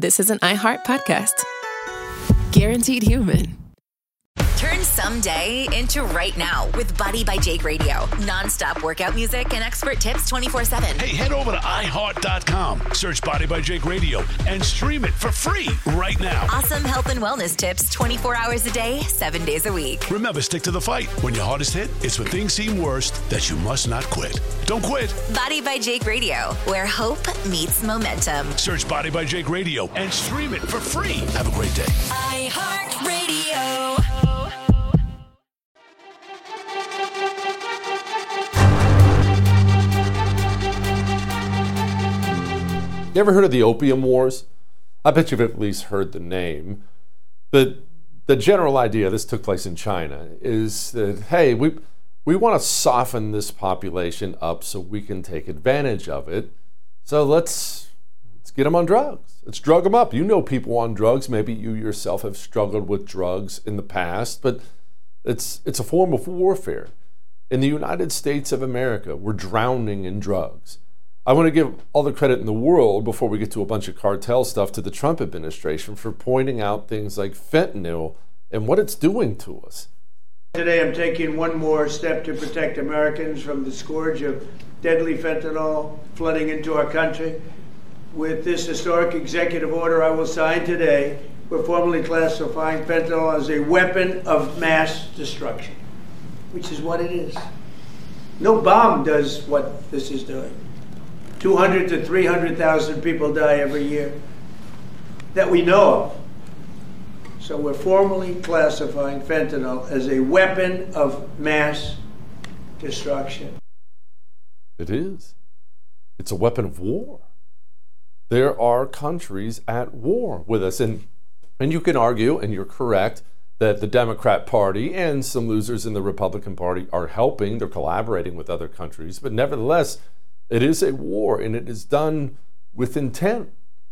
this is an iHeart podcast. Guaranteed Human. Turn someday into right now with Body by Jake Radio. Non-stop workout music and expert tips 24/7. Hey, head over to iHeart.com, search Body by Jake Radio, and stream it for free right now. Awesome health and wellness tips 24 hours a day, 7 days a week. Remember, stick to the fight. When your hardest hit, it's when things seem worst that you must not quit. Don't quit. Body by Jake Radio, where hope meets momentum. Search Body by Jake Radio and stream it for free. Have a great day. iHeart Radio. You ever heard of the Opium Wars? I bet you've at least heard the name. But the general idea, this took place in China, is that, hey, we want to soften this population up so we can take advantage of it. So let's get them on drugs. Let's drug them up. You know people on drugs. Maybe you yourself have struggled with drugs in the past, but it's a form of warfare. In the United States of America, we're drowning in drugs. I want to give all the credit in the world, before we get to a bunch of cartel stuff, to the Trump administration for pointing out things like fentanyl and what it's doing to us. Today I'm taking one more step to protect Americans from the scourge of deadly fentanyl flooding into our country. With this historic executive order I will sign today, we're formally classifying fentanyl as a weapon of mass destruction, which is what it is. No bomb does what this is doing. 200 to 300,000 people die every year that we know of. So we're formally classifying fentanyl as a weapon of mass destruction. It is. It's a weapon of war. There are countries at war with us. And you can argue, and you're correct, that the Democrat Party and some losers in the Republican Party are helping. They're collaborating with other countries. But nevertheless, it is a war, and it is done with intent.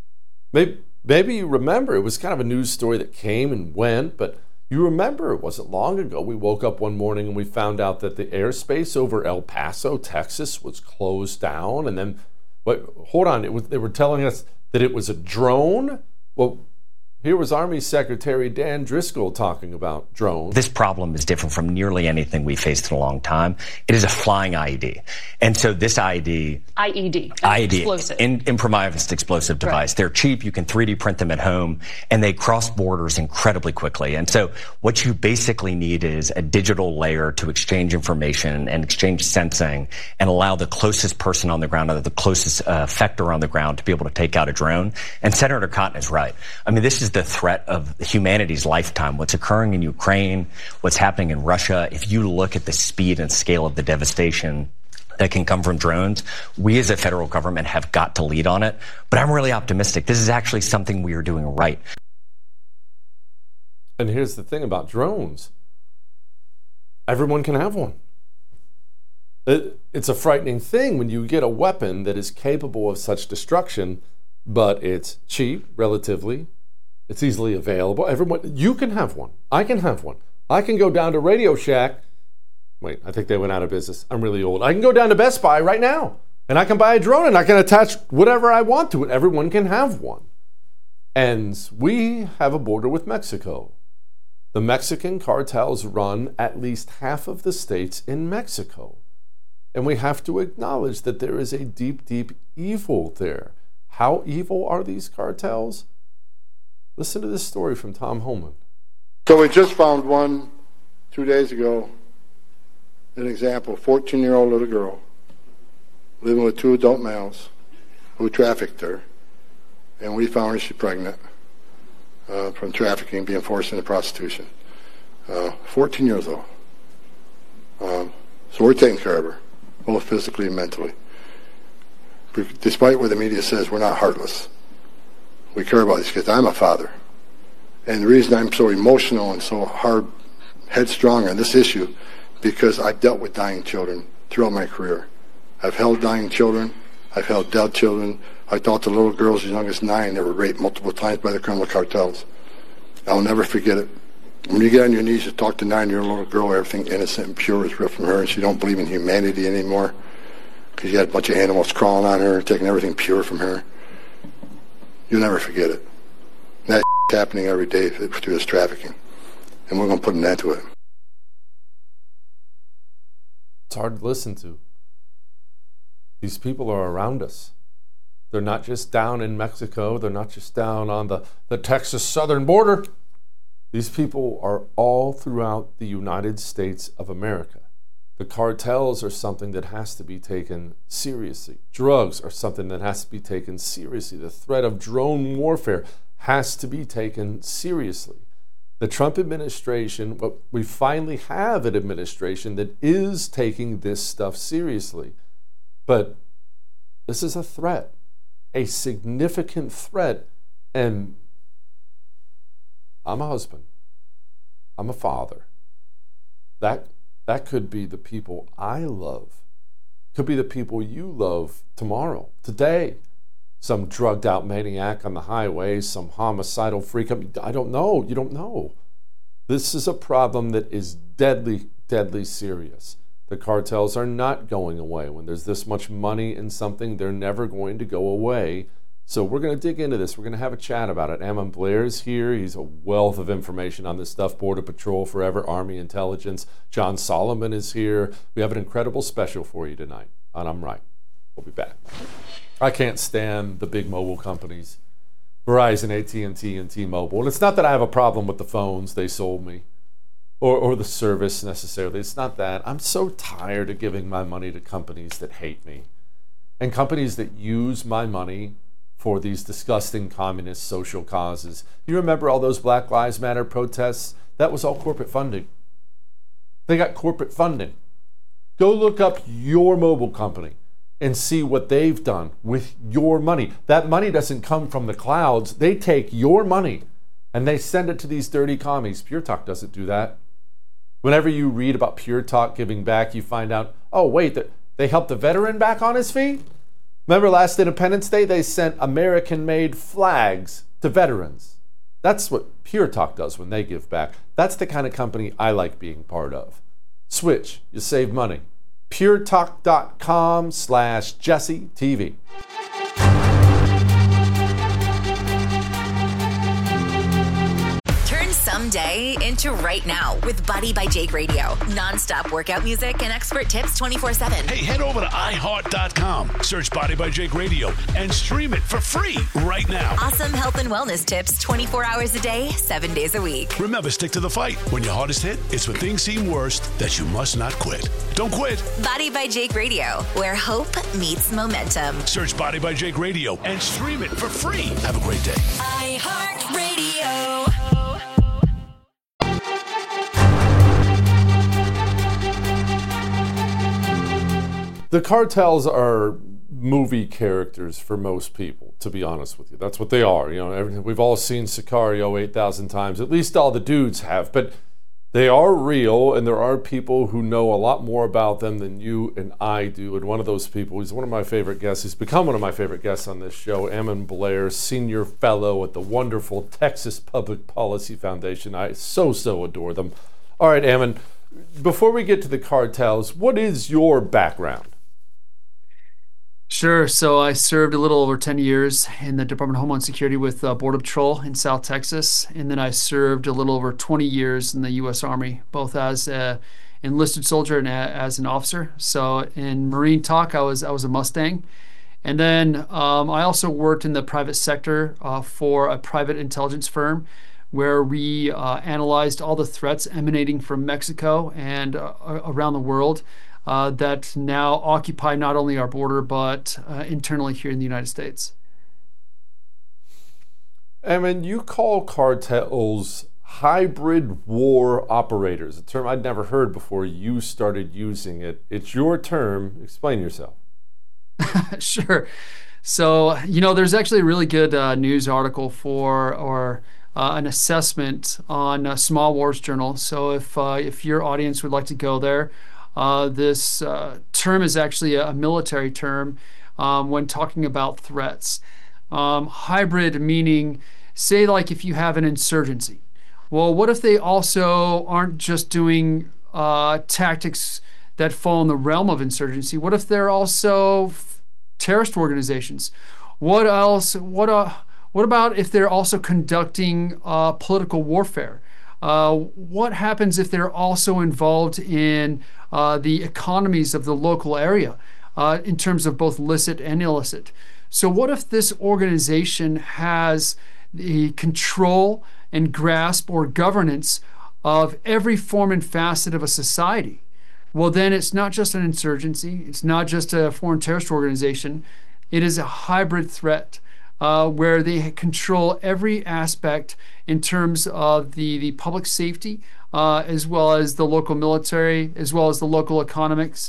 Maybe you remember, it was kind of a news story that came and went, but you remember it wasn't long ago. We woke up one morning and we found out that the airspace over El Paso, Texas, was closed down. And then, hold on, they were telling us that it was a drone? Well, here was Army Secretary Dan Driscoll talking about drones. This problem is different from nearly anything we faced in a long time. It is a flying IED. And so this IED, explosive. Improvised explosive device. Right. They're cheap. You can 3D print them at home, and they cross borders incredibly quickly. And so what you basically need is a digital layer to exchange information and exchange sensing and allow the closest person on the ground, or the closest effector on the ground, to be able to take out a drone. And Senator Cotton is right. I mean, this is the threat of humanity's lifetime. What's occurring in Ukraine, what's happening in Russia, if you look at the speed and scale of the devastation that can come from drones, we as a federal government have got to lead on it. But I'm really optimistic. This is actually something we are doing right. And here's the thing about drones. Everyone can have one. It's a frightening thing when you get a weapon that is capable of such destruction, but it's cheap, relatively. It's easily available. You can have one. I can have one. I can go down to Radio Shack. Wait, I think they went out of business. I'm really old. I can go down to Best Buy right now, and I can buy a drone, and I can attach whatever I want to it. Everyone can have one. And we have a border with Mexico. The Mexican cartels run at least half of the states in Mexico. And we have to acknowledge that there is a deep, deep evil there. How evil are these cartels? Listen to this story from Tom Homan. So we just found one 2 days ago, an example, 14-year-old little girl living with 2 adult males who trafficked her. And we found her, she's pregnant from trafficking, being forced into prostitution. 14 years old. So we're taking care of her, both physically and mentally. Despite what the media says, we're not heartless. We care about these kids. I'm a father. And the reason I'm so emotional and so headstrong on this issue, because I've dealt with dying children throughout my career. I've held dying children. I've held dead children. I talked to little girls as young as 9 that were raped multiple times by the criminal cartels. I'll never forget it. When you get on your knees to talk to a 9-year-old little girl, everything innocent and pure is ripped from her, and she don't believe in humanity anymore because you had a bunch of animals crawling on her and taking everything pure from her. You'll never forget it. That's happening every day through this trafficking. And we're going to put an end to it. It's hard to listen to. These people are around us. They're not just down in Mexico. They're not just down on the Texas southern border. These people are all throughout the United States of America. The cartels are something that has to be taken seriously. Drugs are something that has to be taken seriously. The threat of drone warfare has to be taken seriously. The Trump administration, but we finally have an administration that is taking this stuff seriously. But this is a threat, a significant threat. And I'm a husband. I'm a father. That could be the people I love. Could be the people you love tomorrow, today. Some drugged out maniac on the highway, some homicidal freak. I don't know. You don't know. This is a problem that is deadly, deadly serious. The cartels are not going away. When there's this much money in something, they're never going to go away. So we're going to dig into this. We're going to have a chat about it. Ammon Blair's here. He's a wealth of information on this stuff. Border Patrol Forever, Army Intelligence. John Solomon is here. We have an incredible special for you tonight on I'm Right. We'll be back. I can't stand the big mobile companies, Verizon, AT&T, and T-Mobile. And it's not that I have a problem with the phones they sold me or the service necessarily. It's not that. I'm so tired of giving my money to companies that hate me and companies that use my money for these disgusting communist social causes. You remember all those Black Lives Matter protests? That was all corporate funding. They got corporate funding. Go look up your mobile company and see what they've done with your money. That money doesn't come from the clouds. They take your money and they send it to these dirty commies. Pure Talk doesn't do that. Whenever you read about Pure Talk giving back, you find out, oh, wait, they helped the veteran back on his feet? Remember last Independence Day, they sent American-made flags to veterans. That's what Pure Talk does when they give back. That's the kind of company I like being part of. Switch, you save money. puretalk.com/JesseTV. Someday into right now with Body by Jake Radio. Non-stop workout music and expert tips 24/7. Hey, head over to iHeart.com. Search Body by Jake Radio and stream it for free right now. Awesome health and wellness tips 24 hours a day, 7 days a week. Remember, stick to the fight. When your hardest hit, it's when things seem worst that you must not quit. Don't quit. Body by Jake Radio, where hope meets momentum. Search Body by Jake Radio and stream it for free. Have a great day. iHeart Radio. The cartels are movie characters for most people, to be honest with you. That's what they are. You know, we've all seen Sicario 8,000 times. At least all the dudes have. But they are real, and there are people who know a lot more about them than you and I do. And one of those people, he's one of my favorite guests. He's become one of my favorite guests on this show, Ammon Blair, senior fellow at the wonderful Texas Public Policy Foundation. I so adore them. All right, Ammon, before we get to the cartels, what is your background? Sure. So I served a little over 10 years in the Department of Homeland Security with Border Patrol in South Texas. And then I served a little over 20 years in the U.S. Army, both as an enlisted soldier and as an officer. So in Marine talk, I was a Mustang. And then I also worked in the private sector for a private intelligence firm where we analyzed all the threats emanating from Mexico and around the world that now occupy not only our border, but internally here in the United States. I mean, you call cartels hybrid war operators, a term I'd never heard before you started using it. It's your term. Explain yourself. Sure. So, there's actually a really good news article or an assessment on Small Wars Journal. So if your audience would like to go there, this term is actually a military term when talking about threats. Hybrid meaning, say like if you have an insurgency. Well, what if they also aren't just doing tactics that fall in the realm of insurgency? What if they're also terrorist organizations? What else? What What about if they're also conducting political warfare? What happens if they're also involved in the economies of the local area in terms of both licit and illicit? So what if this organization has the control and grasp or governance of every form and facet of a society? Well, then it's not just an insurgency. It's not just a foreign terrorist organization. It is a hybrid threat where they control every aspect in terms of the public safety, as well as the local military, as well as the local economics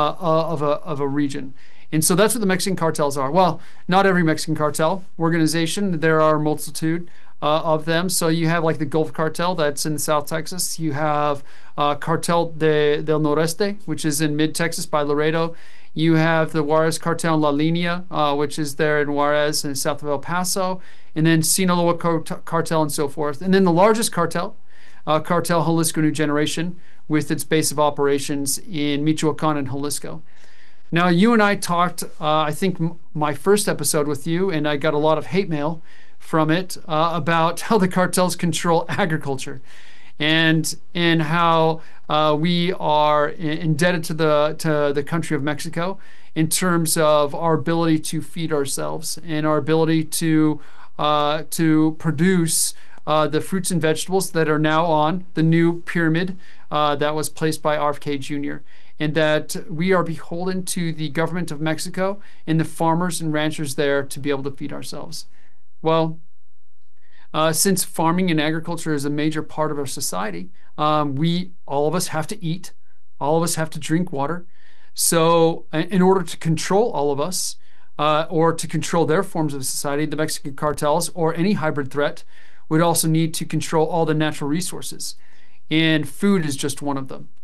of a region. And so that's what the Mexican cartels are. Well, not every Mexican cartel organization. There are a multitude of them. So you have like the Gulf Cartel that's in South Texas. You have Cartel del Noreste, which is in mid-Texas by Laredo. You have the Juarez Cartel in La Linea, which is there in Juarez and south of El Paso. And then Sinaloa Cartel and so forth. And then the largest cartel, Cartel Jalisco New Generation, with its base of operations in Michoacan and Jalisco. Now, you and I talked, I think, my first episode with you, and I got a lot of hate mail from it about how the cartels control agriculture and how we are indebted to the country of Mexico in terms of our ability to feed ourselves and our ability to produce the fruits and vegetables that are now on the new pyramid that was placed by RFK Jr., and that we are beholden to the government of Mexico and the farmers and ranchers there to be able to feed ourselves. Well, since farming and agriculture is a major part of our society, all of us have to eat, all of us have to drink water. So in order to control all of us, or to control their forms of society, the Mexican cartels or any hybrid threat would also need to control all the natural resources. And food is just one of them.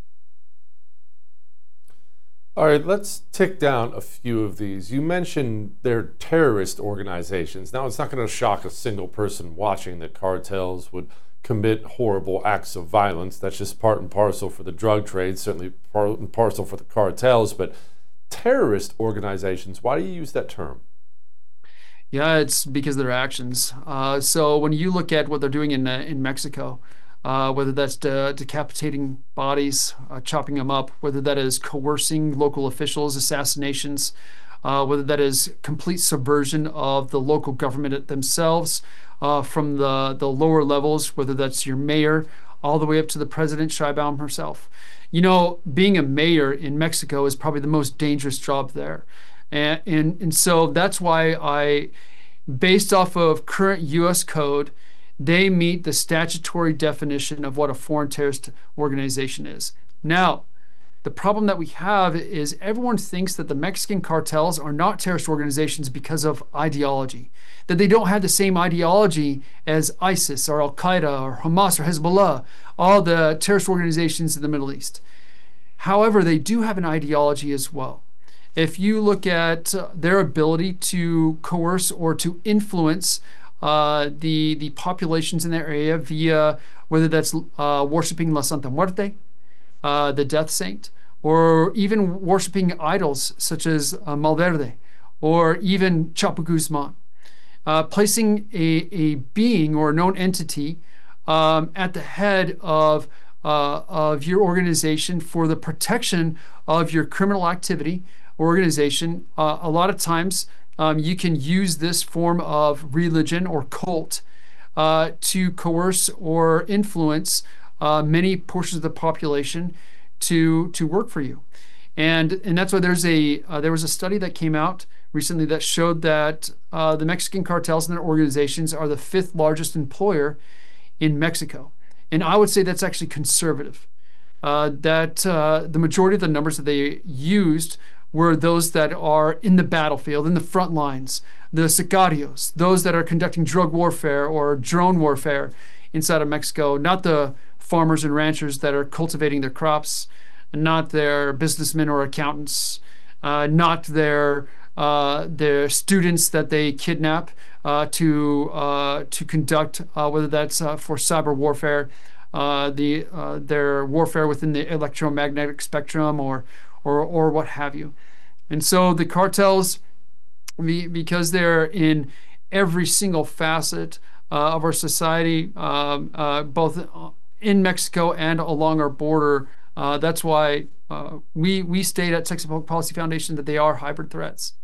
All right, let's tick down a few of these. You mentioned they're terrorist organizations. Now, it's not going to shock a single person watching that cartels would commit horrible acts of violence. That's just part and parcel for the drug trade, certainly part and parcel for the cartels. But terrorist organizations, why do you use that term? Yeah, it's because of their actions. So when you look at what they're doing in Mexico, whether that's decapitating bodies, chopping them up, whether that is coercing local officials, assassinations, whether that is complete subversion of the local government themselves from the lower levels, whether that's your mayor, all the way up to the President Sheinbaum herself. You know, being a mayor in Mexico is probably the most dangerous job there. And so that's why based off of current U.S. code, they meet the statutory definition of what a foreign terrorist organization is. Now, the problem that we have is everyone thinks that the Mexican cartels are not terrorist organizations because of ideology, that they don't have the same ideology as ISIS or Al-Qaeda or Hamas or Hezbollah, all the terrorist organizations in the Middle East. However, they do have an ideology as well. If you look at their ability to coerce or to influence the populations in their area via whether that's worshiping La Santa Muerte, the death saint, or even worshiping idols such as Malverde, or even Chapo Guzman, placing a being or a known entity at the head of your organization for the protection of your criminal activity organization. A lot of times you can use this form of religion or cult to coerce or influence many portions of the population to work for you. And that's why there was a study that came out recently that showed that the Mexican cartels and their organizations are the 5th largest employer in Mexico. And I would say that's actually conservative. That the majority of the numbers that they used were those that are in the battlefield, in the front lines, the sicarios, those that are conducting drug warfare or drone warfare inside of Mexico, not the farmers and ranchers that are cultivating their crops, not their businessmen or accountants, not their students that they kidnap to conduct, whether that's for cyber warfare, their warfare within the electromagnetic spectrum or what have you. And so the cartels, because they're in every single facet of our society, both in Mexico and along our border. That's why we state at Texas Public Policy Foundation that they are hybrid threats.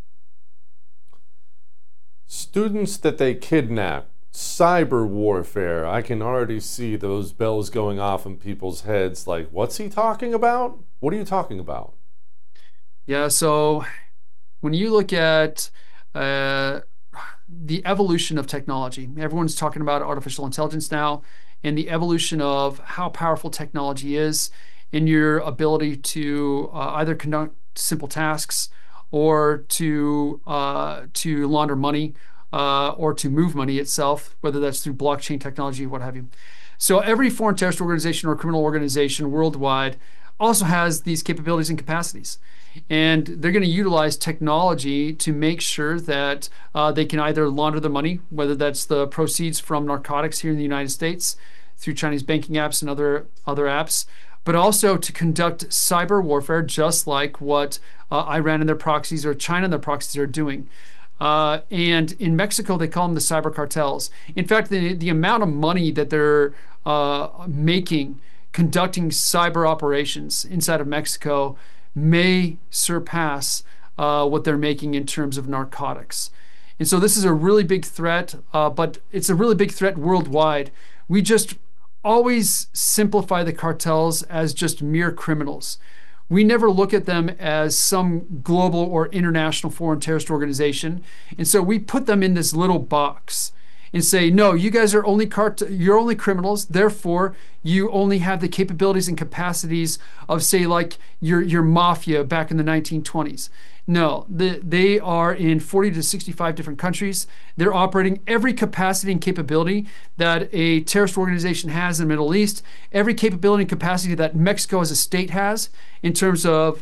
Students that they kidnap, cyber warfare. I can already see those bells going off in people's heads like, what's he talking about? What are you talking about? Yeah, so when you look at the evolution of technology, everyone's talking about artificial intelligence now, and the evolution of how powerful technology is in your ability to either conduct simple tasks or to launder money or to move money itself, whether that's through blockchain technology, what have you. So every foreign terrorist organization or criminal organization worldwide also has these capabilities and capacities. And they're going to utilize technology to make sure that they can either launder the money, whether that's the proceeds from narcotics here in the United States through Chinese banking apps and other apps, but also to conduct cyber warfare, just like what Iran and their proxies or China and their proxies are doing. And in Mexico, they call them the cyber cartels. In fact, the amount of money that they're making conducting cyber operations inside of Mexico may surpass what they're making in terms of narcotics. And so this is a really big threat, but it's a really big threat worldwide. We just always simplify the cartels as just mere criminals. We never look at them as some global or international foreign terrorist organization. And so we put them in this little box and say, no, you guys are you're only criminals. Therefore, you only have the capabilities and capacities of, say, like your mafia back in the 1920s. No, they are in 40 to 65 different countries. They're operating every capacity and capability that a terrorist organization has in the Middle East, every capability and capacity that Mexico as a state has in terms of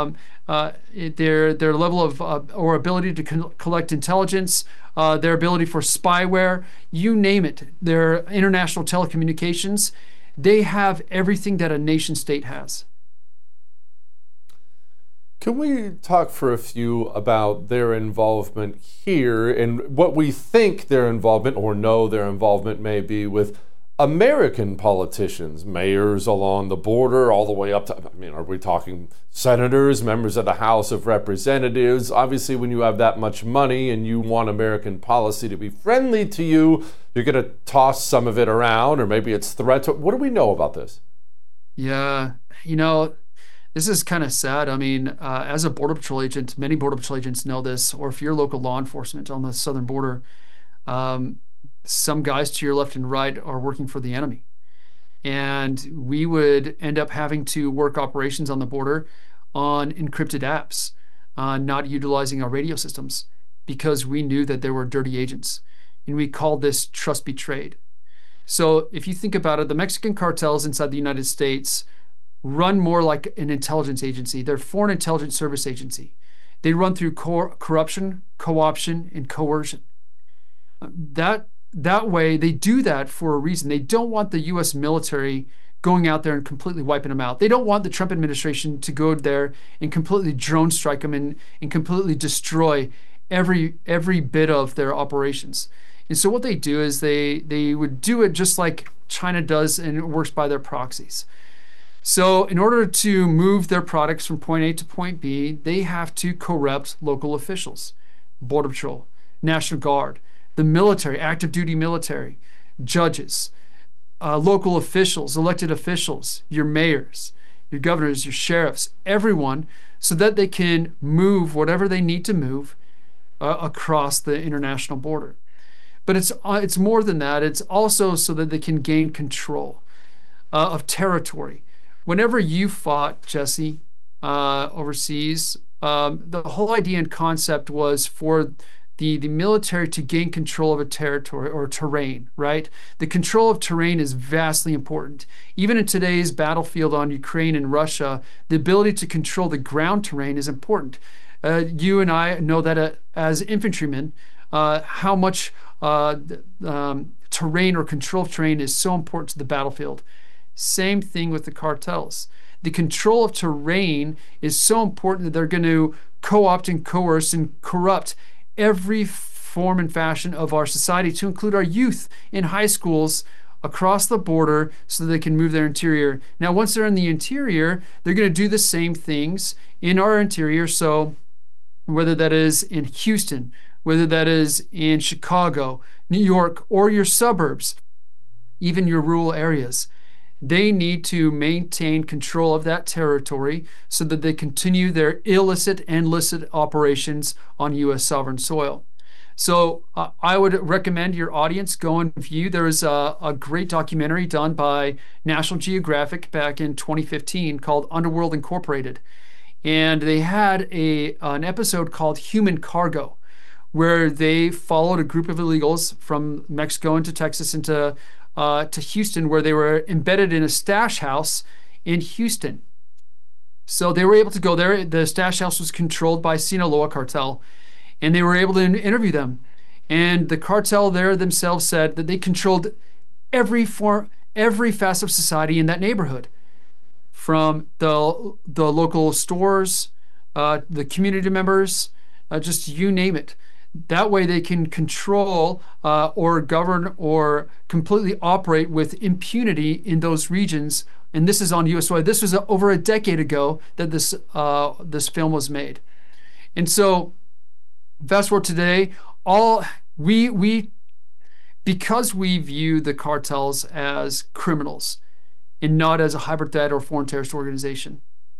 their level of or ability to collect intelligence, their ability for spyware, you name it, their international telecommunications. They have everything that a nation state has. Can we talk for a few about their involvement here and what we think their involvement or know their involvement may be with American politicians, mayors along the border, all the way up to, are we talking senators, members of the House of Representatives? Obviously, when you have that much money and you want American policy to be friendly to you, you're going to toss some of it around, or maybe it's threats. What do we know about this? Yeah, this is kind of sad. As a Border Patrol agent, many Border Patrol agents know this, or if you're local law enforcement on the southern border, some guys to your left and right are working for the enemy. And we would end up having to work operations on the border on encrypted apps, not utilizing our radio systems, because we knew that there were dirty agents. And we called this trust betrayed. So if you think about it, the Mexican cartels inside the United States run more like an intelligence agency. They're foreign intelligence service agency. They run through corruption, co-option, and coercion. That way, they do that for a reason. They don't want the U.S. military going out there and completely wiping them out. They don't want the Trump administration to go there and completely drone strike them and completely destroy every bit of their operations. And so what they do is they would do it just like China does, and it works by their proxies. So in order to move their products from point A to point B, they have to corrupt local officials, Border Patrol, National Guard, the military, active duty military, judges, local officials, elected officials, your mayors, your governors, your sheriffs, everyone, so that they can move whatever they need to move across the international border. But it's more than that. It's also so that they can gain control of territory. Whenever you fought, Jesse, overseas, the whole idea and concept was for the military to gain control of a territory or terrain, right? The control of terrain is vastly important. Even in today's battlefield on Ukraine and Russia, the ability to control the ground terrain is important. You and I know that as infantrymen, how much terrain or control of terrain is so important to the battlefield. Same thing with the cartels. The control of terrain is so important that they're going to co-opt and coerce and corrupt every form and fashion of our society to include our youth in high schools across the border so they can move their interior. Now, once they're in the interior, they're going to do the same things in our interior. So whether that is in Houston, whether that is in Chicago, New York, or your suburbs, even your rural areas, they need to maintain control of that territory so that they continue their illicit and licit operations on U.S. sovereign soil. So I would recommend your audience go and view. There is a great documentary done by National Geographic back in 2015 called Underworld Incorporated. And they had an episode called Human Cargo, where they followed a group of illegals from Mexico into Texas into to Houston, where they were embedded in a stash house in Houston. So they were able to go there. The stash house was controlled by Sinaloa cartel, and they were able to interview them. And the cartel there themselves said that they controlled every facet of society in that neighborhood, from the local stores, the community members, just you name it. That way they can control or govern or completely operate with impunity in those regions. And this is on U.S. soil. This was over a decade ago that this film was made. And so fast forward today, because we view the cartels as criminals and not as a hybrid threat or foreign terrorist organization,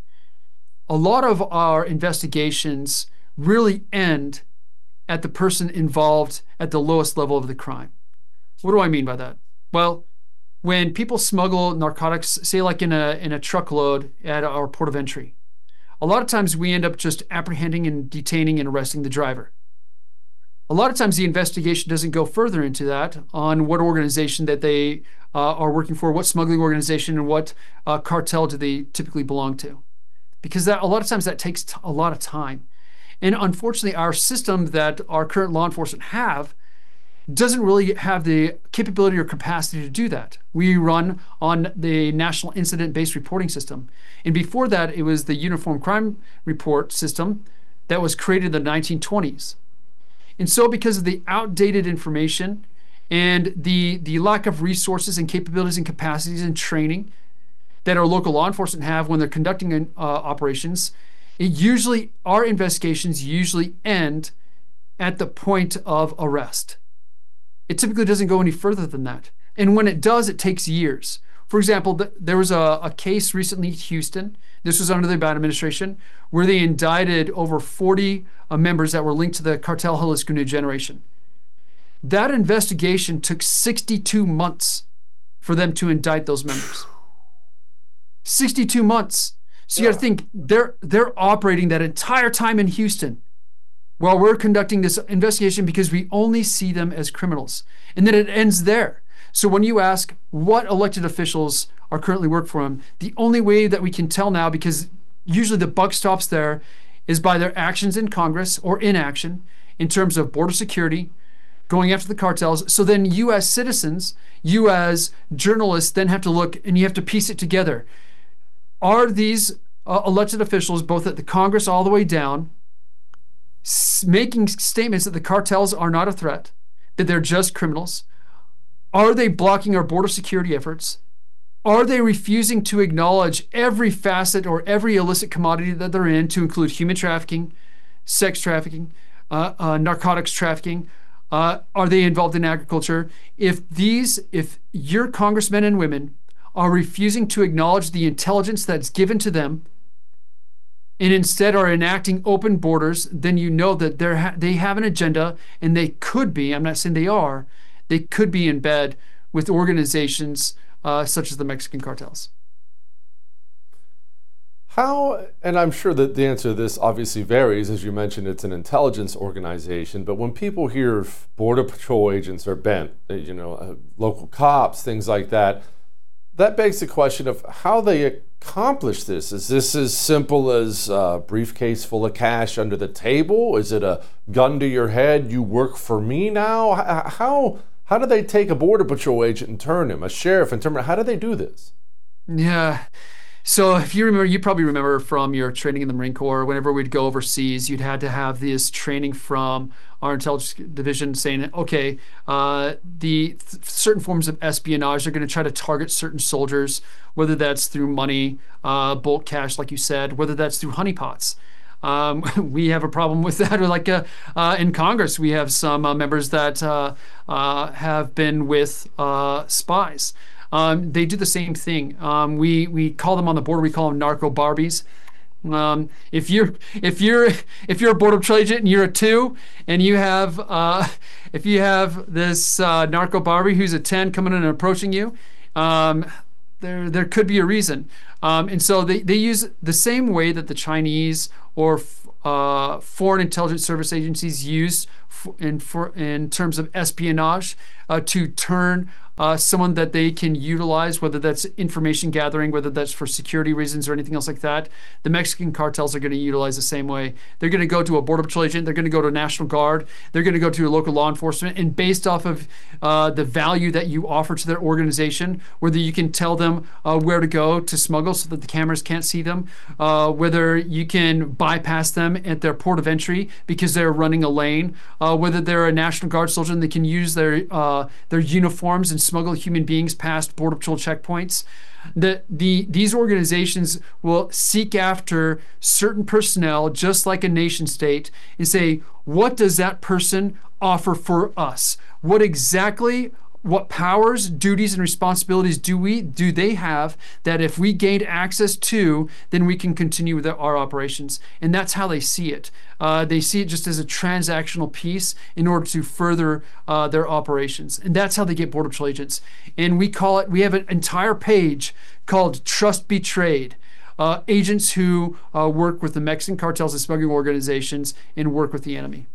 a lot of our investigations really end at the person involved at the lowest level of the crime. What do I mean by that? Well, when people smuggle narcotics, say like in a truckload at our port of entry, a lot of times we end up just apprehending and detaining and arresting the driver. A lot of times the investigation doesn't go further into that on what organization that they are working for, what smuggling organization and what cartel do they typically belong to. Because a lot of times that takes a lot of time. And unfortunately, our system that our current law enforcement have doesn't really have the capability or capacity to do that. We run on the National Incident-Based Reporting System. And before that, it was the Uniform Crime Report System that was created in the 1920s. And so because of the outdated information and the lack of resources and capabilities and capacities and training that our local law enforcement have when they're conducting operations, our investigations usually end at the point of arrest. It typically doesn't go any further than that. And when it does, it takes years. For example, there was a case recently in Houston. This was under the Biden administration, where they indicted over 40 members that were linked to the cartel Jalisco New Generation. That investigation took 62 months for them to indict those members. 62 months. So you got to think they're operating that entire time in Houston while we're conducting this investigation because we only see them as criminals. And then it ends there. So when you ask what elected officials are currently working for them, the only way that we can tell now, because usually the buck stops there, is by their actions in Congress or inaction in terms of border security, going after the cartels. So then you as citizens, you as journalists then have to look and you have to piece it together. Are these elected officials, both at the Congress all the way down, making statements that the cartels are not a threat, that they're just criminals? Are they blocking our border security efforts? Are they refusing to acknowledge every facet or every illicit commodity that they're in, to include human trafficking, sex trafficking, narcotics trafficking? Are they involved in agriculture? If your congressmen and women are refusing to acknowledge the intelligence that's given to them and instead are enacting open borders, then you know that they have an agenda, and they could be, I'm not saying they could be in bed with organizations such as the Mexican cartels. How, and I'm sure that the answer to this obviously varies, as you mentioned, it's an intelligence organization, but when people hear Border Patrol agents are bent, local cops, things like that, that begs the question of how they accomplish this. Is this as simple as a briefcase full of cash under the table? Is it a gun to your head, you work for me now? How do they take a Border Patrol agent and turn him, a sheriff and turn him? How do they do this? Yeah, So if you remember, you probably remember from your training in the Marine Corps, whenever we'd go overseas, you'd had to have this training from our intelligence division saying, okay, certain forms of espionage are going to try to target certain soldiers, whether that's through money, bulk cash, like you said, whether that's through honeypots. We have a problem with that. Like in Congress, we have some members that have been with spies. They do the same thing. We call them on the border. We call them narco Barbies. If you're a border patrol agent and you're a 2, and you have if you have this narco Barbie who's a 10 coming in and approaching you, there could be a reason. And so they use the same way that the Chinese or foreign intelligence service agencies use in terms of espionage to turn someone that they can utilize, whether that's information gathering, whether that's for security reasons or anything else like that. The Mexican cartels are going to utilize the same way. They're going to go to a border patrol agent. They're going to go to a National Guard. They're going to go to a local law enforcement. And based off of the value that you offer to their organization, whether you can tell them where to go to smuggle so that the cameras can't see them, whether you can bypass them at their port of entry because they're running a lane, whether they're a National Guard soldier and they can use their uniforms and smuggle human beings past border patrol checkpoints. These organizations will seek after certain personnel, just like a nation state, and say, what does that person offer for us? What powers, duties, and responsibilities do they have that if we gained access to, then we can continue with our operations? And that's how they see it. They see it just as a transactional piece in order to further their operations. And that's how they get border patrol agents. And we have an entire page called Trust Betrayed. Agents who work with the Mexican cartels and smuggling organizations and work with the enemy.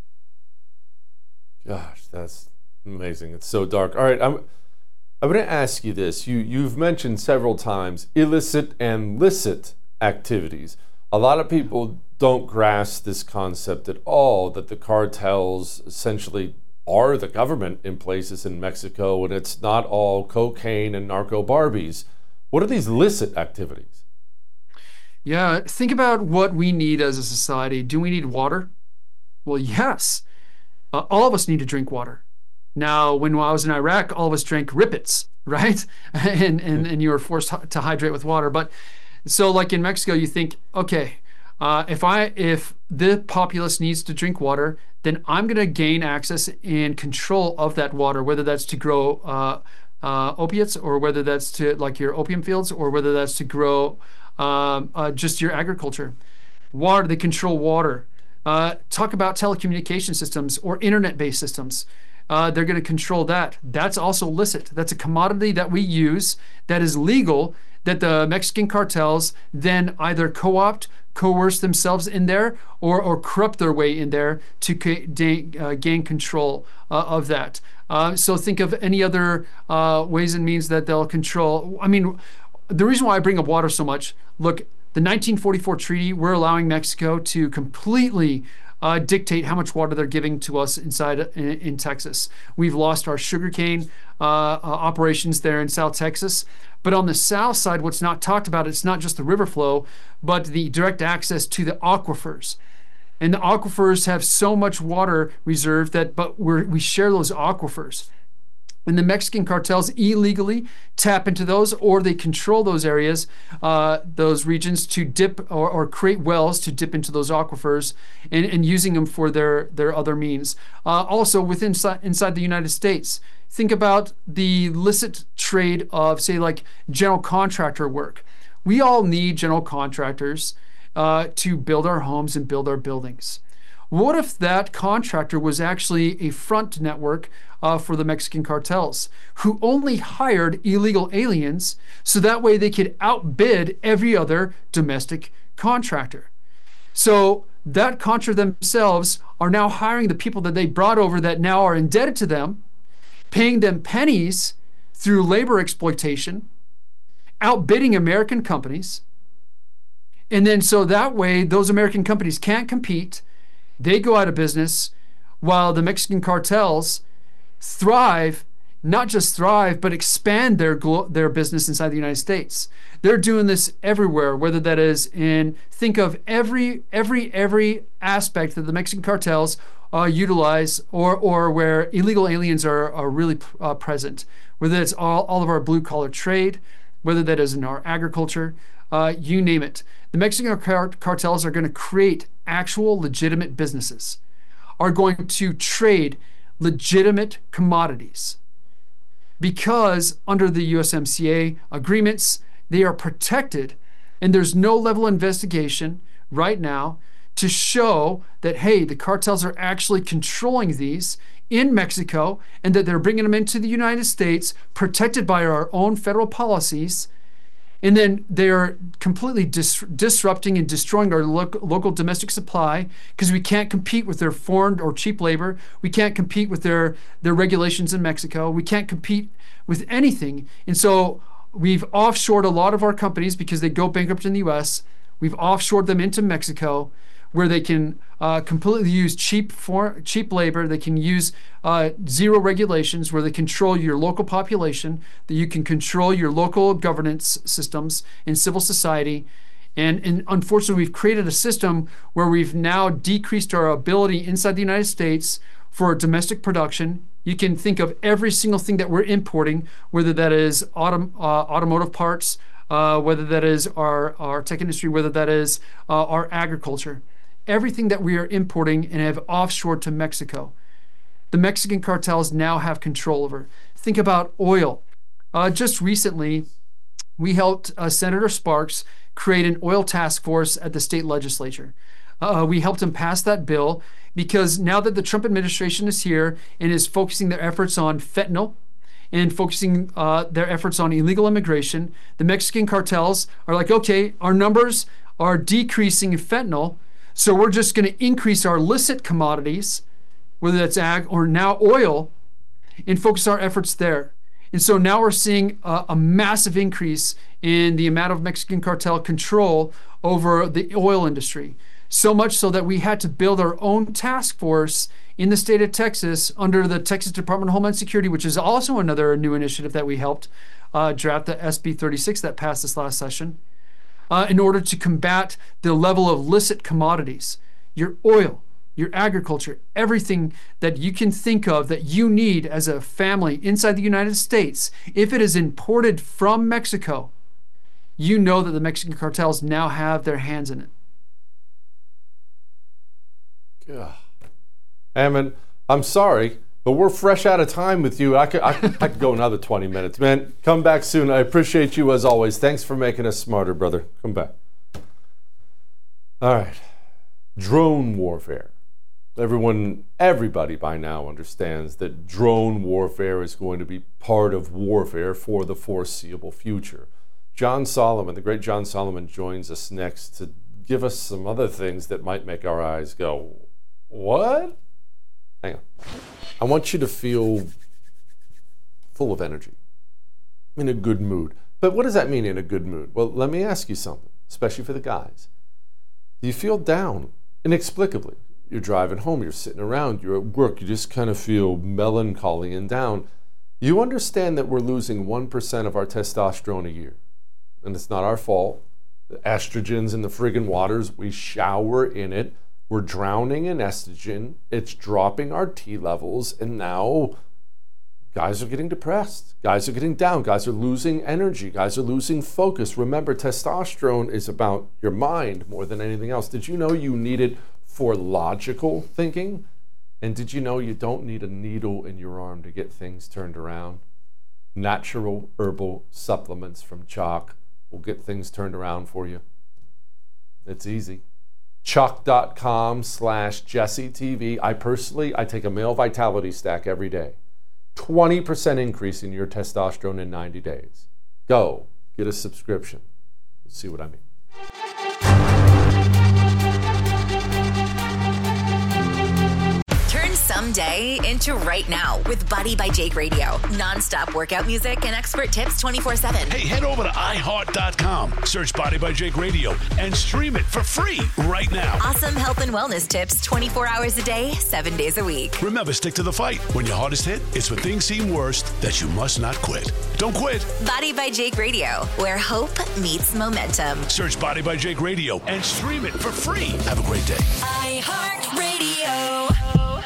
Gosh, that's amazing. It's so dark. All right, I'm going to ask you this. You've mentioned several times illicit and licit activities. A lot of people don't grasp this concept at all, that the cartels essentially are the government in places in Mexico, and it's not all cocaine and narco Barbies. What are these licit activities? Yeah, think about what we need as a society. Do we need water? Well, yes. All of us need to drink water. Now, when I was in Iraq, all of us drank Rippets, right? and you were forced to hydrate with water. But so like in Mexico, you think, okay, if the populace needs to drink water, then I'm going to gain access and control of that water, whether that's to grow opiates, or whether that's to like your opium fields, or whether that's to grow just your agriculture. Water, they control water. Talk about telecommunication systems or internet-based systems. They're going to control that. That's also illicit. That's a commodity that we use that is legal, that the Mexican cartels then either co-opt, coerce themselves in there, or corrupt their way in there to gain control of that. So think of any other ways and means that they'll control. I mean, the reason why I bring up water so much, look, the 1944 treaty, we're allowing Mexico to completely dictate how much water they're giving to us in Texas. We've lost our sugarcane operations there in South Texas. But on the south side, what's not talked about, it's not just the river flow, but the direct access to the aquifers. And the aquifers have so much water reserved but we share those aquifers. And the Mexican cartels illegally tap into those, or they control those areas, those regions, to dip or create wells to dip into those aquifers and using them for their other means. Also, inside the United States, think about the illicit trade of, say, like general contractor work. We all need general contractors to build our homes and build our buildings. What if that contractor was actually a front network for the Mexican cartels, who only hired illegal aliens so that way they could outbid every other domestic contractor? So that contractor themselves are now hiring the people that they brought over that now are indebted to them, paying them pennies through labor exploitation, outbidding American companies. And then so that way those American companies can't compete. They go out of business while the Mexican cartels thrive not just thrive, but expand their business inside the United States. They're doing this everywhere, whether that is think of every aspect that the Mexican cartels utilize or where illegal aliens are really present, whether it's all of our blue-collar trade, whether that is in our agriculture, you name it. The Mexican cartels are going to create actual legitimate businesses, are going to trade legitimate commodities, because under the USMCA agreements, they are protected, and there's no level of investigation right now to show that, hey, the cartels are actually controlling these in Mexico and that they're bringing them into the United States, protected by our own federal policies. And then they're completely disrupting and destroying our local domestic supply because we can't compete with their foreign or cheap labor. We can't compete with their regulations in Mexico. We can't compete with anything. And so we've offshored a lot of our companies because they go bankrupt in the U.S. We've offshored them into Mexico, where they can completely use cheap labor. They can use zero regulations, where they control your local population, that you can control your local governance systems and civil society. And unfortunately, we've created a system where we've now decreased our ability inside the United States for domestic production. You can think of every single thing that we're importing, whether that is automotive parts, whether that is our tech industry, whether that is our agriculture. Everything that we are importing and have offshored to Mexico, the Mexican cartels now have control over. Think about oil. Just recently, we helped Senator Sparks create an oil task force at the state legislature. We helped him pass that bill because now that the Trump administration is here and is focusing their efforts on fentanyl and focusing their efforts on illegal immigration, the Mexican cartels are like, okay, our numbers are decreasing in fentanyl, so we're just going to increase our illicit commodities, whether that's ag or now oil, and focus our efforts there. And so now we're seeing a massive increase in the amount of Mexican cartel control over the oil industry. So much so that we had to build our own task force in the state of Texas under the Texas Department of Homeland Security, which is also another new initiative that we helped draft, the SB 36 that passed this last session, in order to combat the level of illicit commodities, your oil, your agriculture, everything that you can think of that you need as a family inside the United States. If it is imported from Mexico, you know that the Mexican cartels now have their hands in it. Yeah. Ammon, I'm sorry, but we're fresh out of time with you. I could go another 20 minutes. Man, come back soon. I appreciate you as always. Thanks for making us smarter, brother. Come back. All right. Drone warfare. Everybody by now understands that drone warfare is going to be part of warfare for the foreseeable future. John Solomon, the great John Solomon, joins us next to give us some other things that might make our eyes go, what? Hang on. I want you to feel full of energy, in a good mood. But what does that mean, in a good mood? Well, let me ask you something, especially for the guys. Do you feel down inexplicably? You're driving home, you're sitting around, you're at work, you just kind of feel melancholy and down. You understand that we're losing 1% of our testosterone a year. And it's not our fault. The estrogen's in the friggin' waters. We shower in it. We're drowning in estrogen. It's dropping our T levels. And now guys are getting depressed. Guys are getting down. Guys are losing energy. Guys are losing focus. Remember, testosterone is about your mind more than anything else. Did you know you need it for logical thinking? And did you know you don't need a needle in your arm to get things turned around? Natural herbal supplements from Choq will get things turned around for you. It's easy. Choq.com/JesseTV. I take a male vitality stack every day. 20% increase in your testosterone in 90 days. Go get a subscription. Let's see what I mean. Turn some day into right now with Body by Jake Radio. Non-stop workout music and expert tips 24/7. Hey, head over to iHeart.com, search Body by Jake Radio, and stream it for free right now. Awesome health and wellness tips 24 hours a day, 7 days a week. Remember, stick to the fight. When your heart is hit, it's when things seem worst that you must not quit. Don't quit. Body by Jake Radio, where hope meets momentum. Search Body by Jake Radio and stream it for free. Have a great day. iHeartRadio.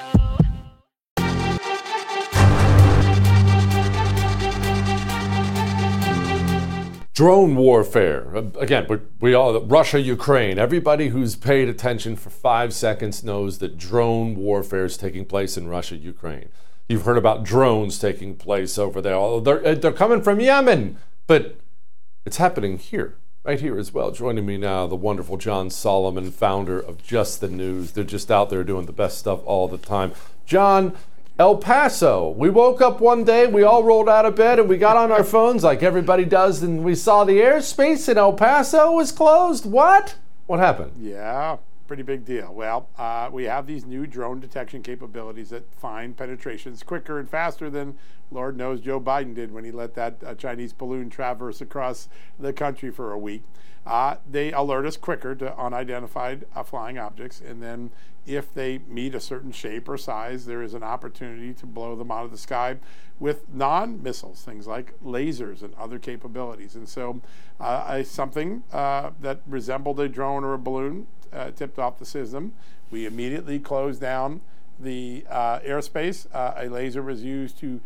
Drone warfare. Again, we all, Russia, Ukraine. Everybody who's paid attention for 5 seconds knows that drone warfare is taking place in Russia, Ukraine. You've heard about drones taking place over there. They're coming from Yemen, but it's happening here, right here as well. Joining me now, the wonderful John Solomon, founder of Just the News. They're just out there doing the best stuff all the time. John, El Paso. We woke up one day, we all rolled out of bed, and we got on our phones like everybody does, and we saw the airspace in El Paso was closed. What? What happened? Yeah, pretty big deal. Well, we have these new drone detection capabilities that find penetrations quicker and faster than Lord knows Joe Biden did when he let that Chinese balloon traverse across the country for a week. They alert us quicker to unidentified flying objects, and then if they meet a certain shape or size, there is an opportunity to blow them out of the sky with non-missiles, things like lasers and other capabilities. And so something that resembled a drone or a balloon tipped off the system. We immediately closed down the airspace. A laser was used to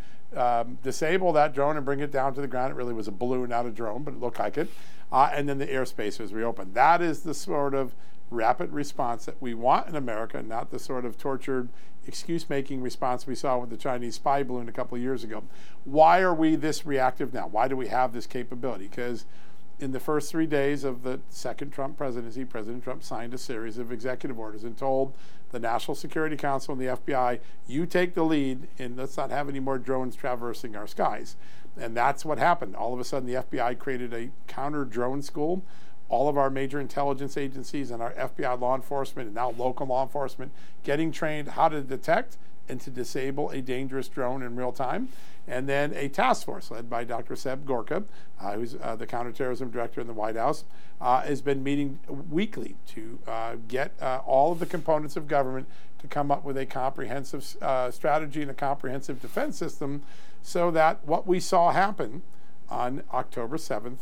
disable that drone and bring it down to the ground. It really was a balloon, not a drone, but it looked like it. And then the airspace was reopened. That is the sort of rapid response that we want in America, not the sort of tortured, excuse-making response we saw with the Chinese spy balloon a couple of years ago. Why are we this reactive now? Why do we have this capability? Because in the first 3 days of the second Trump presidency, President Trump signed a series of executive orders and told the National Security Council and the FBI, you take the lead and let's not have any more drones traversing our skies. And that's what happened. All of a sudden, the FBI created a counter-drone school. All of our major intelligence agencies and our FBI law enforcement and now local law enforcement getting trained how to detect and to disable a dangerous drone in real time. And then a task force led by Dr. Seb Gorka, who's the counterterrorism director in the White House, has been meeting weekly to get all of the components of government to come up with a comprehensive strategy and a comprehensive defense system so that what we saw happen on October 7th,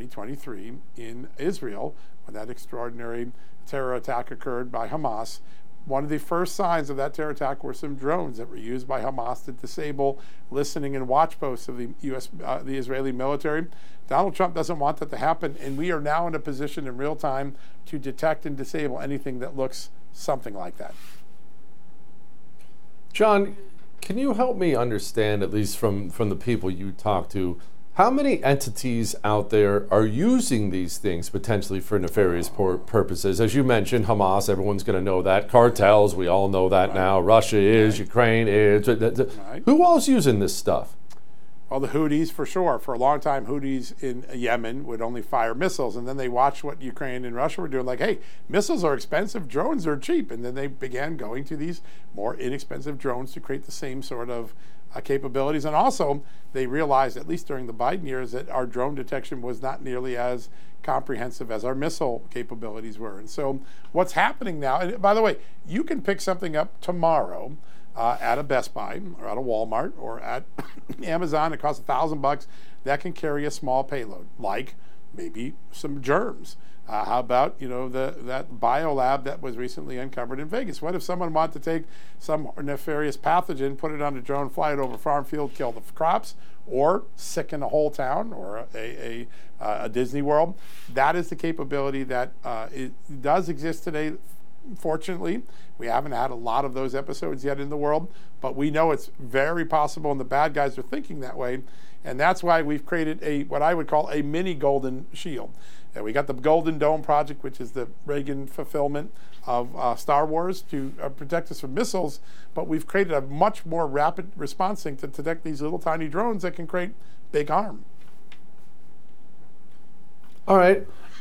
2023 in Israel, when that extraordinary terror attack occurred by Hamas, one of the first signs of that terror attack were some drones that were used by Hamas to disable listening and watch posts of the Israeli military. Donald Trump doesn't want that to happen, and we are now in a position in real time to detect and disable anything that looks something like that. John, can you help me understand, at least from the people you talk to, how many entities out there are using these things potentially for nefarious purposes? As you mentioned, Hamas, everyone's going to know that. Cartels, we all know that now. Russia is, Ukraine is. Who else using this stuff? Well, the Houthis, for sure. For a long time, Houthis in Yemen would only fire missiles, and then they watched what Ukraine and Russia were doing, like, hey, missiles are expensive, drones are cheap. And then they began going to these more inexpensive drones to create the same sort of capabilities. And also, they realized, at least during the Biden years, that our drone detection was not nearly as comprehensive as our missile capabilities were. And so what's happening now, and by the way, you can pick something up tomorrow at a Best Buy or at a Walmart or at Amazon. It costs $1,000 that can carry a small payload, like maybe some germs. How about, that biolab that was recently uncovered in Vegas? What if someone wanted to take some nefarious pathogen, put it on a drone, fly it over a farm field, kill the crops, or sicken a whole town or a Disney World? That is the capability that it does exist today. Fortunately, we haven't had a lot of those episodes yet in the world, but we know it's very possible, and the bad guys are thinking that way. And that's why we've created what I would call a mini Golden Shield. And we got the Golden Dome project, which is the Reagan fulfillment of Star Wars to protect us from missiles. But we've created a much more rapid response thing to detect these little tiny drones that can create big harm. All right.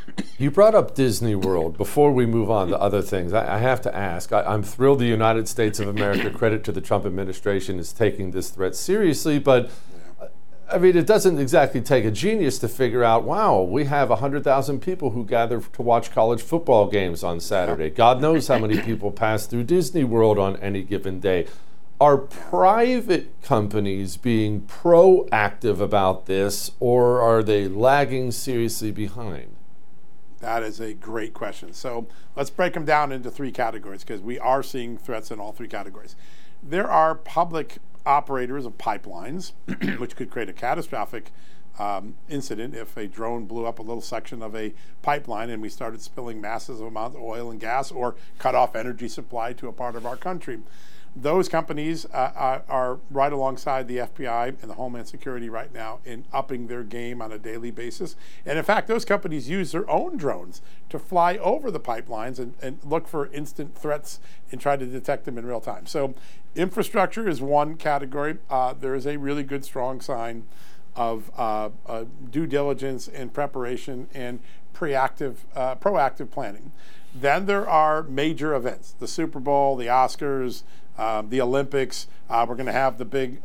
You brought up Disney World. Before we move on to other things, I have to ask. I'm thrilled the United States of America, credit to the Trump administration, is taking this threat seriously, but I mean, it doesn't exactly take a genius to figure out, wow, we have 100,000 people who gather to watch college football games on Saturday. God knows how many people pass through Disney World on any given day. Are private companies being proactive about this, or are they lagging seriously behind? That is a great question. So let's break them down into three categories, because we are seeing threats in all three categories. There are public operators of pipelines, which could create a catastrophic incident if a drone blew up a little section of a pipeline and we started spilling massive amounts of oil and gas, or cut off energy supply to a part of our country. Those companies are right alongside the FBI and the Homeland Security right now in upping their game on a daily basis. And in fact, those companies use their own drones to fly over the pipelines and look for instant threats and try to detect them in real time. So infrastructure is one category. There is a really good, strong sign of due diligence and preparation and proactive planning. Then there are major events, the Super Bowl, the Oscars, the Olympics. We're going to have the big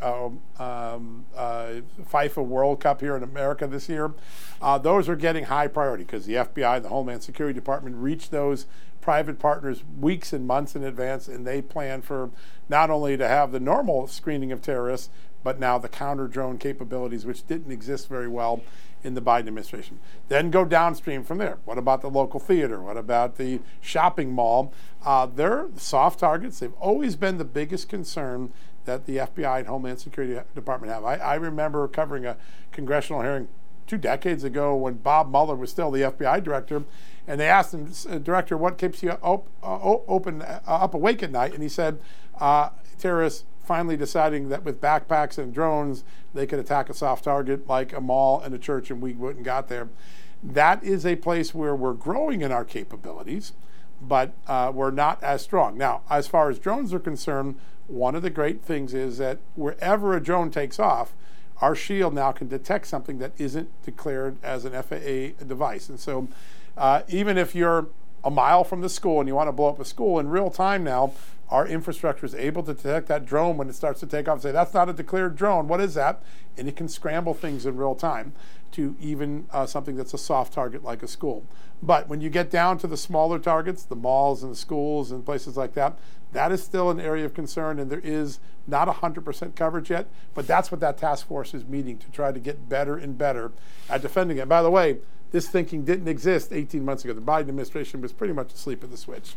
FIFA World Cup here in America this year. Those are getting high priority because the FBI and the Homeland Security Department reach those private partners weeks and months in advance, and they plan for not only to have the normal screening of terrorists, but now the counter-drone capabilities, which didn't exist very well in the Biden administration. Then go downstream from there. What about the local theater? What about the shopping mall? They're soft targets. They've always been the biggest concern that the FBI and Homeland Security Department have. I remember covering a congressional hearing 2 decades ago when Bob Mueller was still the FBI director, and they asked him, Director, what keeps you up awake at night? And he said, terrorists finally deciding that with backpacks and drones, they could attack a soft target like a mall and a church, and we wouldn't got there. That is a place where we're growing in our capabilities, but we're not as strong. Now, as far as drones are concerned, one of the great things is that wherever a drone takes off, our shield now can detect something that isn't declared as an FAA device. And so even if you're a mile from the school and you want to blow up a school, in real time now, our infrastructure is able to detect that drone when it starts to take off and say, that's not a declared drone, what is that? And it can scramble things in real time to even something that's a soft target like a school. But when you get down to the smaller targets, the malls and the schools and places like that, that is still an area of concern, and there is not 100% coverage yet, but that's what that task force is meeting to try to get better and better at defending it. By the way, this thinking didn't exist 18 months ago. The Biden administration was pretty much asleep at the switch.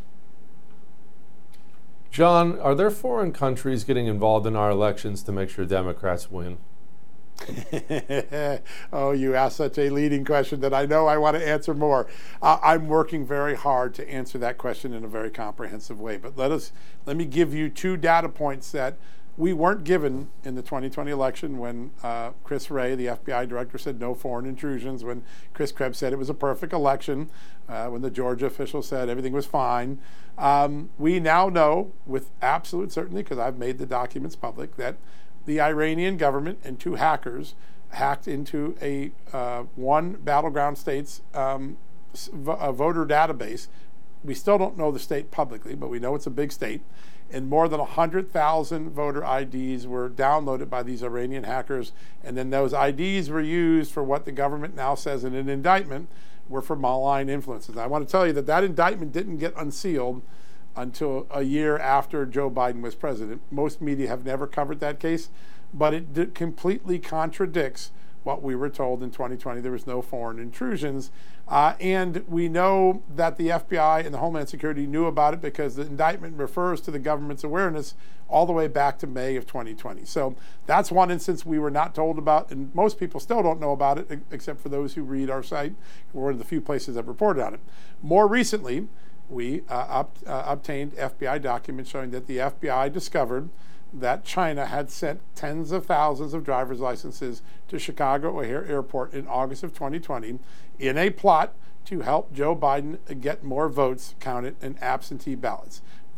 John, are there foreign countries getting involved in our elections to make sure Democrats win? Oh, you asked such a leading question that I know I want to answer more. I'm working very hard to answer that question in a very comprehensive way. But let me give you 2 data points that we weren't given in the 2020 election when Chris Wray, the FBI director, said no foreign intrusions, when Chris Krebs said it was a perfect election, when the Georgia official said everything was fine. We now know with absolute certainty, because I've made the documents public, that the Iranian government and 2 hackers hacked into one battleground state's voter database. We still don't know the state publicly, but we know it's a big state. And more than 100,000 voter IDs were downloaded by these Iranian hackers. And then those IDs were used for what the government now says in an indictment were for malign influences. I want to tell you that indictment didn't get unsealed until a year after Joe Biden was president. Most media have never covered that case, but it completely contradicts what we were told in 2020. There was no foreign intrusions. And we know that the FBI and the Homeland Security knew about it because the indictment refers to the government's awareness all the way back to May of 2020. So that's one instance we were not told about, and most people still don't know about it, except for those who read our site. We're one of the few places that reported on it. More recently, we obtained FBI documents showing that the FBI discovered that China had sent tens of thousands of driver's licenses to Chicago O'Hare Airport in August of 2020 in a plot to help Joe Biden get more votes counted in absentee ballots.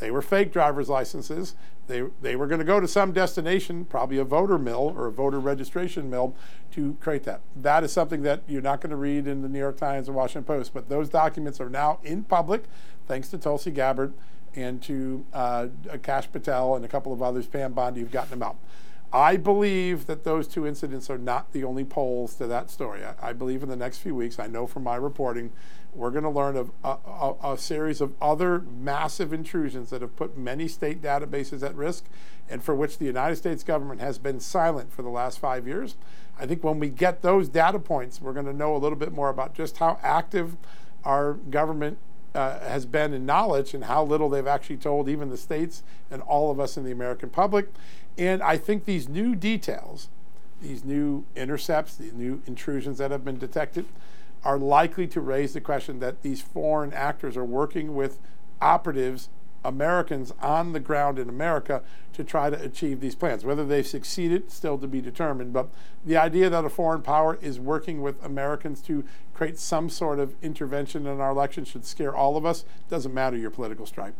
They were fake driver's licenses. They were going to go to some destination, probably a voter mill or a voter registration mill, to create that. That is something that you're not going to read in the New York Times or Washington Post, but those documents are now in public, thanks to Tulsi Gabbard and to Kash Patel and a couple of others, Pam Bondi, who've gotten them out. I believe that those two incidents are not the only poles to that story. I believe in the next few weeks, I know from my reporting, we're going to learn of a series of other massive intrusions that have put many state databases at risk and for which the United States government has been silent for the last 5 years. I think when we get those data points, we're going to know a little bit more about just how active our government has been in knowledge and how little they've actually told even the states and all of us in the American public. And I think these new details, these new intercepts, these new intrusions that have been detected are likely to raise the question that these foreign actors are working with operatives, Americans on the ground in America, to try to achieve these plans. Whether they've succeeded, still to be determined. But the idea that a foreign power is working with Americans to create some sort of intervention in our election should scare all of us. Doesn't matter your political stripe.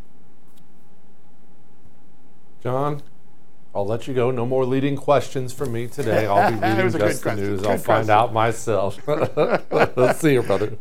John, I'll let you go. No more leading questions from me today. I'll be reading just the news. I'll find out myself. Let's see you, brother.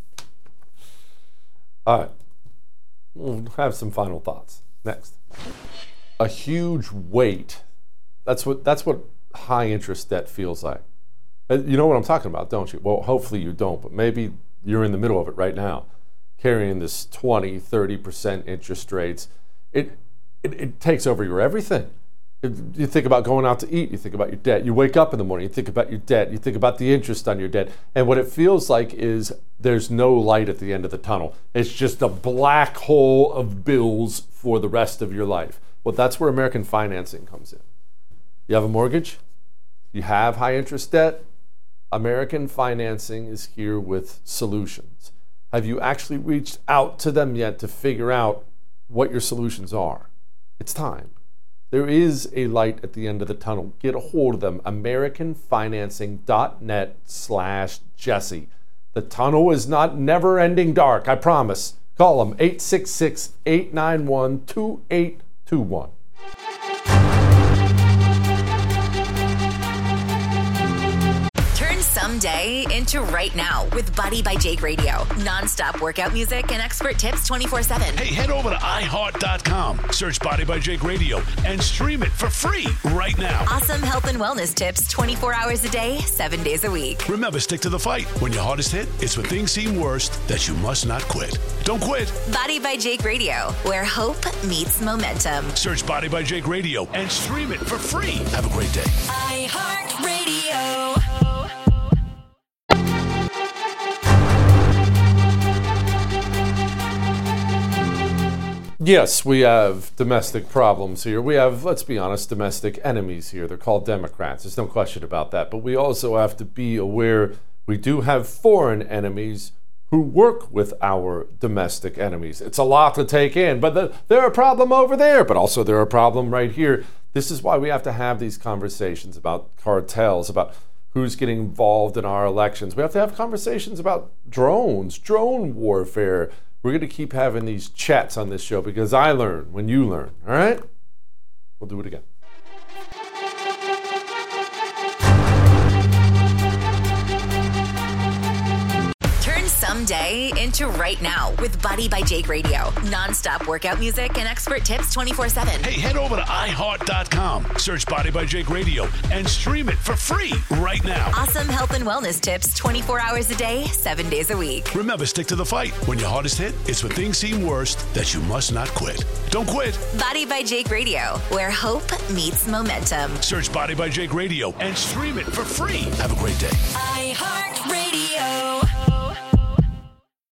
All right. We'll have some final thoughts. Next. A huge weight. That's what high interest debt feels like. You know what I'm talking about, don't you? Well, hopefully you don't, but maybe you're in the middle of it right now, carrying this 20, 30% interest rates. It takes over your everything. You think about going out to eat, you think about your debt. You wake up in the morning, you think about your debt, you think about the interest on your debt. And what it feels like is there's no light at the end of the tunnel. It's just a black hole of bills for the rest of your life. Well, that's where American financing comes in. You have a mortgage, you have high interest debt. American financing is here with solutions. Have you actually reached out to them yet to figure out what your solutions are? It's time. There is a light at the end of the tunnel. Get a hold of them. AmericanFinancing.net/Jesse. The tunnel is not never-ending dark, I promise. Call them 866-891-2821. Someday into right now with Body by Jake Radio. Non-stop workout music and expert tips 24/7. Hey, head over to iHeart.com, search Body by Jake Radio, and stream it for free right now. Awesome health and wellness tips 24 hours a day, 7 days a week. Remember, stick to the fight. When your heart is hit, it's when things seem worst that you must not quit. Don't quit. Body by Jake Radio, where hope meets momentum. Search Body by Jake Radio and stream it for free. Have a great day. iHeart Radio. Yes, we have domestic problems here. We have, let's be honest, domestic enemies here. They're called Democrats. There's no question about that. But we also have to be aware we do have foreign enemies who work with our domestic enemies. It's a lot to take in, but they're a problem over there, but also they're a problem right here. This is why we have to have these conversations about cartels, about who's getting involved in our elections. We have to have conversations about drones, drone warfare. We're going to keep having these chats on this show because I learn when you learn, all right? We'll do it again. Someday into right now with Body by Jake Radio. Non-stop workout music and expert tips 24/7. Hey, head over to iHeart.com, search Body by Jake Radio, and stream it for free right now. Awesome health and wellness tips 24 hours a day, 7 days a week. Remember, stick to the fight. When your heart is hit, it's when things seem worst that you must not quit. Don't quit. Body by Jake Radio, where hope meets momentum. Search Body by Jake Radio and stream it for free. Have a great day. iHeart Radio.